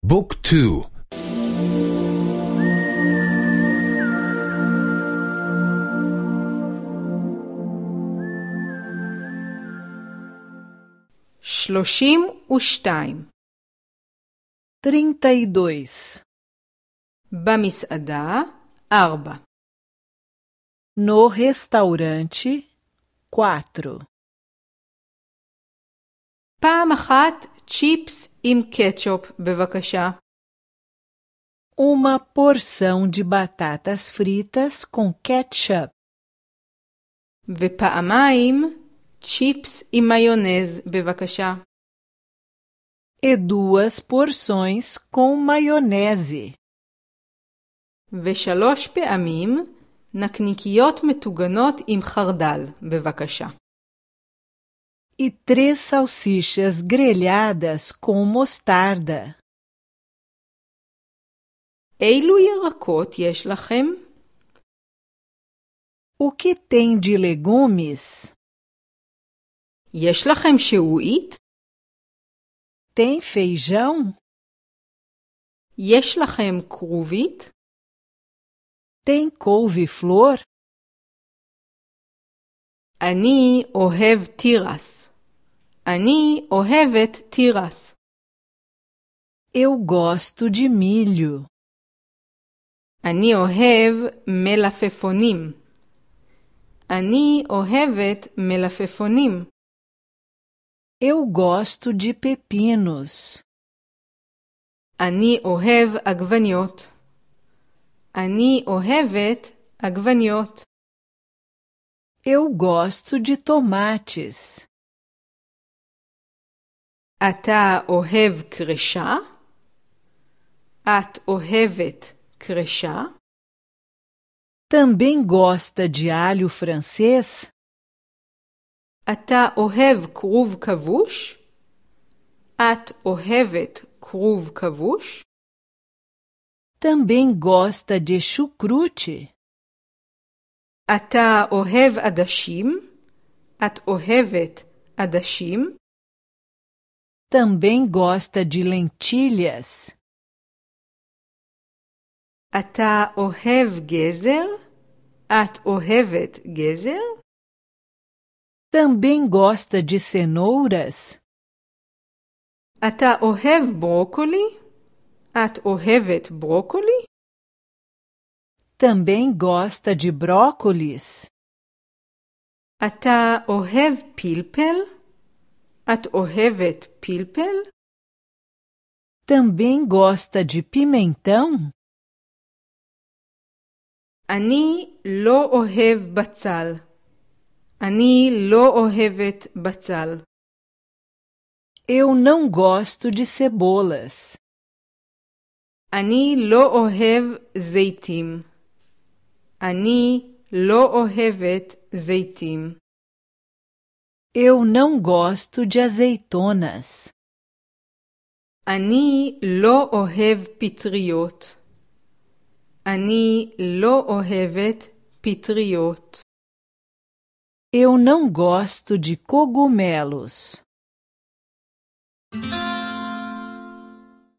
بوك تو. שלושים ושתיים. 32. במסעדה 4. No restaurante 4. פעם אחת צ'יפס עם קטשופ בבקשה. Uma porção de batatas fritas com ketchup. ופעמיים צ'יפס עם מיונז בבקשה. E 2 porções com maionese. ו3 פעמים נקניקיות מטוגנות עם חרדל בבקשה. E 3 salsichas grelhadas com mostarda. אילו ירקות יש לכם? O que tem de legumes? יש לכם שעועית? Tem feijão? יש לכם כרובית? Tem couve-flor? אני אוהב תירס. אני אוהבת תירס. Eu gosto de milho. אני אוהב מלפפונים. אני אוהבת מלפפונים. Eu gosto de pepinos. אני אוהב עגבניות. אני אוהבת עגבניות. Eu gosto de tomates. אתה אוהב קרשה? את אוהבת קרשה? Também gosta de alho francês? אתה אוהב כרוב כבוש? את אוהבת כרוב כבוש? Também gosta de chucrute? אתה אוהב עדשים? את אוהבת עדשים? Também gosta de lentilhas? אתה אוהב גזר? את אוהבת גזר? Também gosta de cenouras? אתה אוהב ברוקולי? את אוהבת ברוקולי? Também gosta de brócolis? אתה אוהב פלפל? את אוהבת פלפל? Também gosta de pimentão? אני לא אוהב בצל. אני לא אוהבת בצל. Eu não gosto de cebolas. אני לא אוהב זיתים. אני לא אוהבת זיתים. Eu não gosto de azeitonas. אני לא אוהב פטריות. אני לא אוהבת פטריות. Eu não gosto de cogumelos.